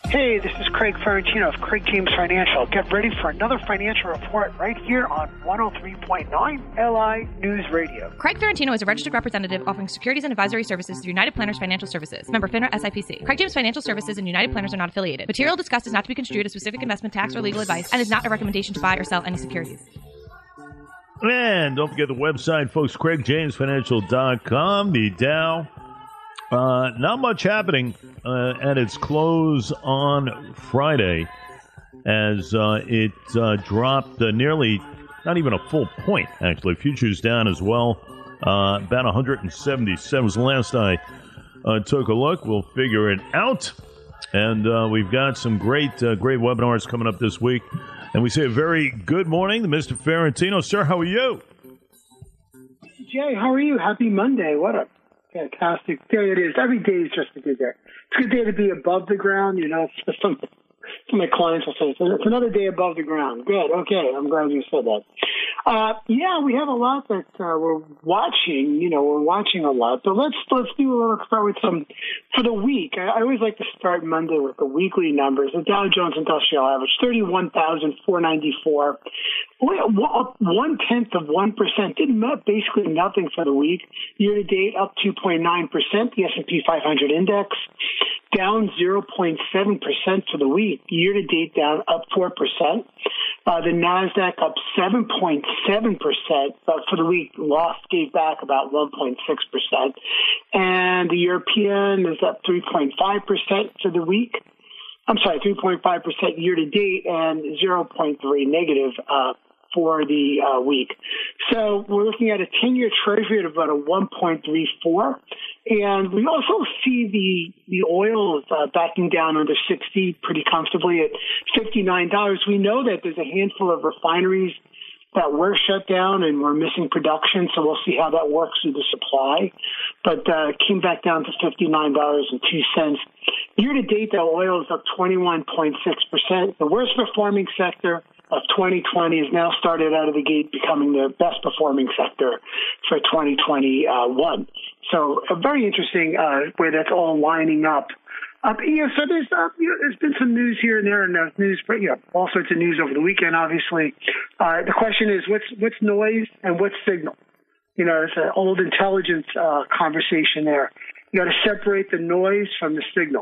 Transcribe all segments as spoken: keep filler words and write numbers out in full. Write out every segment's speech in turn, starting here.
Hey, this is Craig Ferrantino of Craig James Financial. Get ready for another financial report right here on one oh three point nine L I News Radio. Craig Ferrantino is a registered representative offering securities and advisory services through United Planners Financial Services. Member FINRA S I P C. Craig James Financial Services and United Planners are not affiliated. Material discussed is not to be construed as specific investment, tax, or legal advice and is not a recommendation to buy or sell any securities. And don't forget the website, folks, craig james financial dot com. The Dow. Uh, not much happening uh, at its close on Friday as uh, it uh, dropped uh, nearly, not even a full point, actually. Futures down as well, uh, about one hundred seventy-seven was the last I uh, took a look. We'll figure it out. And uh, we've got some great, uh, great webinars coming up this week. And we say a very good morning to Mister Ferrantino. Sir, how are you? Jay, how are you? Happy Monday. What a fantastic day it is. Every day is just a good day. It's a good day to be above the ground. You know, it's just something some of my clients will say, it's another day above the ground. Good. Okay. I'm glad you said that. Uh, yeah, we have a lot that uh, we're watching. You know, we're watching a lot. But let's let's do a little start with some for the week. I, I always like to start Monday with the weekly numbers. The Dow Jones Industrial Average, thirty-one thousand four hundred ninety-four. One tenth of one percent. Did basically nothing for the week. Year to date, up two point nine percent. The S and P five hundred index down zero point seven percent for the week. Year to date, down up four percent. Uh, the Nasdaq up seven point seven percent, but for the week, lost gave back about one point six percent. And the European is up three point five percent for the week. I'm sorry, three point five percent year to date and zero point three negative uh, for the uh, week. So we're looking at a ten-year Treasury at about a one point three four. And we also see the the oil uh, backing down under sixty pretty comfortably at fifty-nine dollars. We know that there's a handful of refineries that were shut down and we're missing production, so we'll see how that works through the supply. But uh, came back down to fifty-nine dollars and two cents. Year to date, the oil is up twenty-one point six percent. The worst performing sector of twenty twenty has now started out of the gate becoming the best performing sector for twenty twenty-one. So uh, very interesting uh, where that's all lining up. Uh, you know, so there's uh, you know, there's been some news here and there, and uh, news, you know, all sorts of news over the weekend. Obviously, uh, the question is what's what's noise and what's signal. You know, it's an old intelligence uh, conversation there. You got to separate the noise from the signal,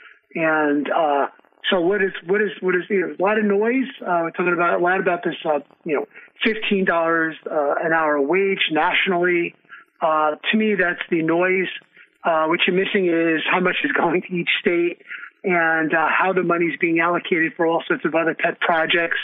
and uh, so what is what is what is you know, a lot of noise. Uh, we're talking about a lot about this. Uh, you know, fifteen dollars uh, an hour wage nationally. Uh, to me, that's the noise. Uh, what you're missing is how much is going to each state and uh, how the money is being allocated for all sorts of other pet projects.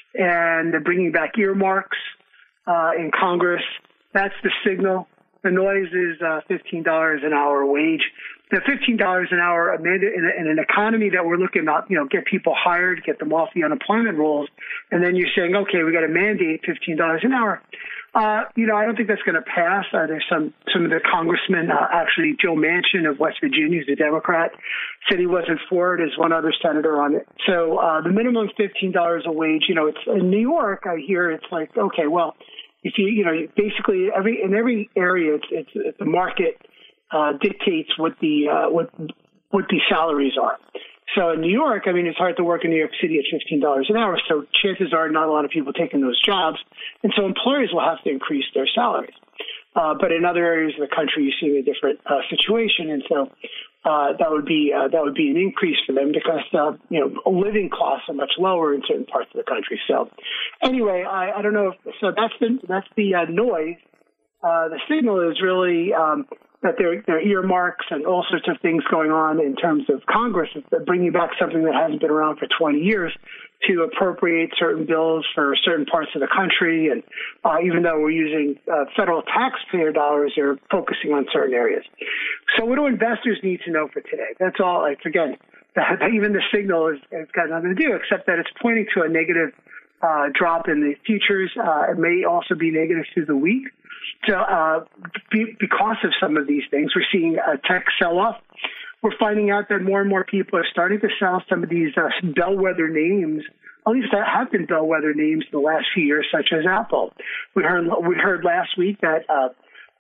And they're bringing back earmarks uh, in Congress. That's the signal. The noise is uh, fifteen dollars an hour wage. The fifteen dollars an hour in, a, in an economy that we're looking at, you know, get people hired, get them off the unemployment rolls, and then you're saying, okay, we got to mandate fifteen dollars an hour. Uh, you know, I don't think that's going to pass. Uh, there's some, some of the congressmen, uh, actually Joe Manchin of West Virginia, who's a Democrat, said he wasn't for it. There's one other senator on it. So uh, the minimum fifteen dollars a wage, you know, it's in New York, I hear it's like, okay, well, if you, you know, basically every, in every area, it's, it's, it's the market uh, dictates what the, uh, what, what the salaries are. So in New York, I mean, it's hard to work in New York City at fifteen dollars an hour. So chances are not a lot of people taking those jobs. And so employers will have to increase their salaries. Uh, but in other areas of the country, you're seeing a different uh, situation. And so uh, that would be uh, that would be an increase for them because, uh, you know, living costs are much lower in certain parts of the country. So anyway, I, I don't know. If, so that's the, that's the uh, noise. Uh, the signal is really um, that there, there are earmarks and all sorts of things going on in terms of Congress, bringing back something that hasn't been around for twenty years to appropriate certain bills for certain parts of the country. And uh, even though we're using uh, federal taxpayer dollars, they're focusing on certain areas. So what do investors need to know for today? That's all. Like, again, that, even the signal has, has got nothing to do, except that it's pointing to a negative uh, drop in the futures. Uh, it may also be negative through the week. So uh, be, because of some of these things, we're seeing a tech sell-off. We're finding out that more and more people are starting to sell some of these uh, bellwether names, at least that have been bellwether names in the last few years, such as Apple. We heard we heard last week that uh,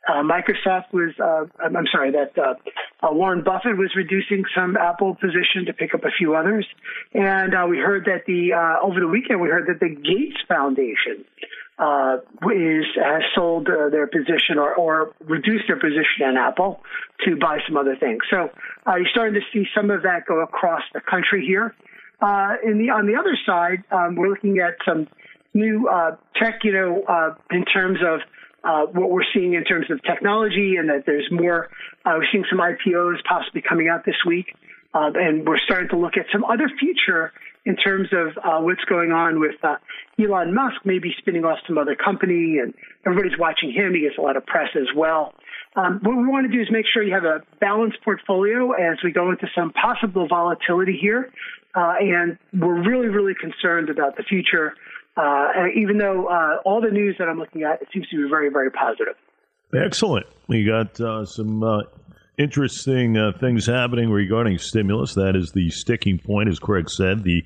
uh, Microsoft was, uh, I'm sorry, that uh, uh, Warren Buffett was reducing some Apple position to pick up a few others. And uh, we heard that the, uh, over the weekend, we heard that the Gates Foundation uh, is, has sold uh, their position or, or reduced their position in Apple to buy some other things. So uh, you're starting to see some of that go across the country here. Uh, in the, on the other side, um, we're looking at some new uh, tech, you know, uh, in terms of uh, what we're seeing in terms of technology, and that there's more. Uh, we're seeing some I P Os possibly coming out this week, uh, and we're starting to look at some other future in terms of uh, what's going on with uh, Elon Musk maybe spinning off some other company, and everybody's watching him. He gets a lot of press as well. Um, what we want to do is make sure you have a balanced portfolio as we go into some possible volatility here, uh, and we're really, really concerned about the future. Uh, even though uh, all the news that I'm looking at, it seems to be very, very positive. Excellent. We got uh, some uh, interesting uh, things happening regarding stimulus. That is the sticking point, as Craig said. The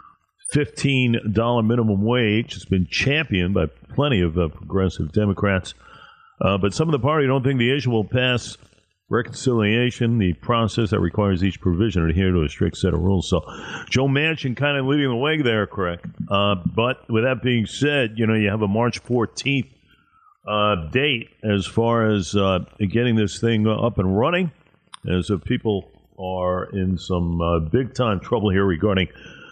fifteen dollars minimum wage has been championed by plenty of uh, progressive Democrats. Uh, but some of the party don't think the issue will pass reconciliation, the process that requires each provision to adhere to a strict set of rules. So Joe Manchin kind of leading the way there, Craig. Uh, but with that being said, you know, you have a March fourteenth uh, date as far as uh, getting this thing up and running, as if people are in some uh, big-time trouble here regarding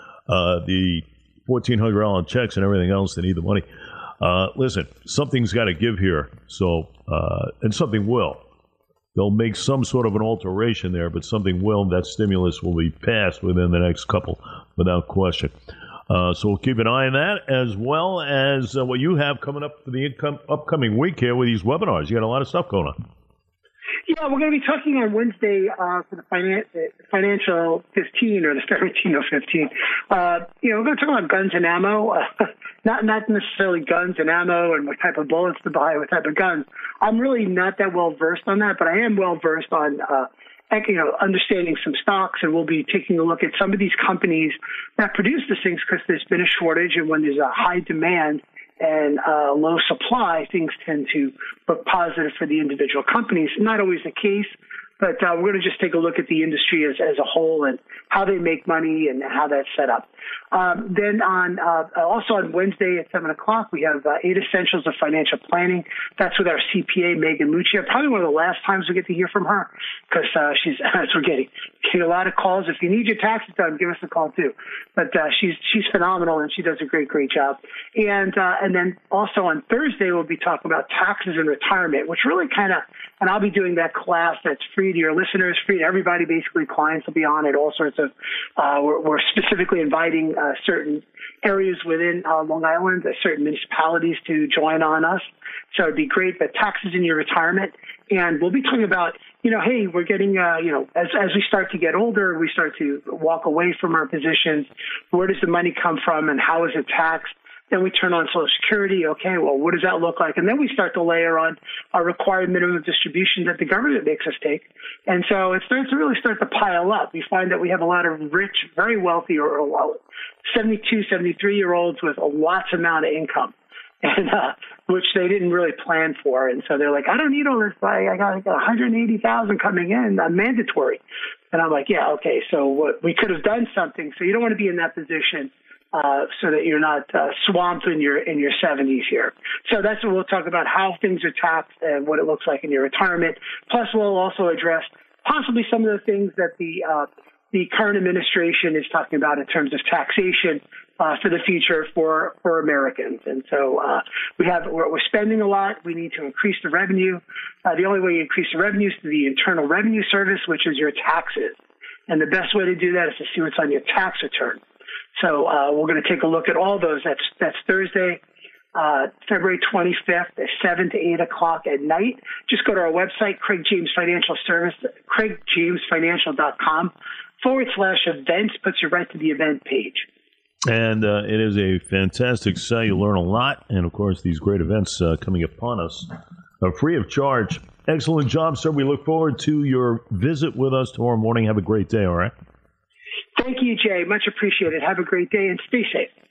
uh, the fourteen hundred dollars checks and everything else. They need the money. Uh, listen, something's got to give here, so uh, and something will. They'll make some sort of an alteration there, but something will. That stimulus will be passed within the next couple, without question. Uh, so we'll keep an eye on that, as well as uh, what you have coming up for the income, upcoming week here with these webinars. You got a lot of stuff going on. Yeah, we're going to be talking on Wednesday uh, for the finan- financial fifteen or the seventeen oh fifteen. Uh, you know, we're going to talk about guns and ammo, uh, not not necessarily guns and ammo and what type of bullets to buy, what type of guns. I'm really not that well versed on that, but I am well versed on, uh, you know, understanding some stocks, and we'll be taking a look at some of these companies that produce these things because there's been a shortage, and when there's a high demand and uh, low supply, things tend to look positive for the individual companies. Not always the case, but uh, we're going to just take a look at the industry as, as a whole and how they make money and how that's set up. Um, then on uh, also on Wednesday at seven o'clock, we have uh, Eight Essentials of Financial Planning. That's with our C P A, Megan Muccia. Probably one of the last times we get to hear from her because uh, she's as we're getting, getting a lot of calls. If you need your taxes done, give us a call too. But uh, she's she's phenomenal, and she does a great, great job. And uh, and then also on Thursday, we'll be talking about taxes and retirement, which really kind of, and I'll be doing that class that's free to your listeners, free to everybody. Basically, clients will be on it, all sorts of, uh, we're, we're specifically inviting uh, certain areas within uh, Long Island, uh, certain municipalities to join on us. So it'd be great, but taxes in your retirement. And we'll be talking about, you know, hey, we're getting, uh, you know, as, as we start to get older, we start to walk away from our positions. Where does the money come from and how is it taxed? Then we turn on Social Security. Okay, well, what does that look like? And then we start to layer on our required minimum distribution that the government makes us take. And so it starts to really start to pile up. We find that we have a lot of rich, very wealthy, or, or seventy-two, seventy-three-year-olds with a lots amount of income, and uh, which they didn't really plan for. And so they're like, I don't need all this. I, I got, I got one hundred eighty thousand coming in, uh, mandatory. And I'm like, yeah, okay, so what, we could have done something. So you don't want to be in that position. Uh, so that you're not uh, swamped in your in your seventies here. So that's what we'll talk about, how things are taxed and what it looks like in your retirement. Plus, we'll also address possibly some of the things that the uh, the current administration is talking about in terms of taxation uh, for the future for for Americans. And so uh, we have we're, we're spending a lot. We need to increase the revenue. Uh, the only way you increase the revenue is through the Internal Revenue Service, which is your taxes. And the best way to do that is to see what's on your tax return. So uh, we're going to take a look at all those. That's that's Thursday, uh, February twenty-fifth, at seven to eight o'clock at night. Just go to our website, Craig James Financial Service, craig james financial dot com forward slash events, puts you right to the event page. And uh, it is a fantastic site. You learn a lot. And, of course, these great events uh, coming upon us are free of charge. Excellent job, sir. We look forward to your visit with us tomorrow morning. Have a great day, all right? Thank you, Jay. Much appreciated. Have a great day and stay safe.